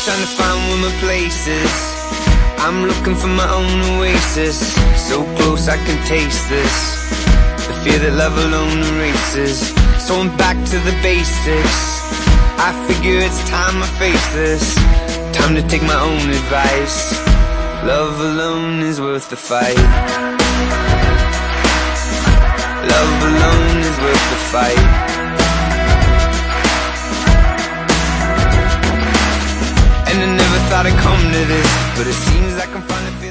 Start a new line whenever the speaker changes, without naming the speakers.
trying to find where my place is. I'm looking for my own oasis. So close I can taste this, the fear that love alone erases. So I'm back to the basics. I figure it's time I face this. Time to take my own advice. Love alone is worth the fight. Love alone is worth the fight. And I never thought I'd come to this, but it seems like I'm finally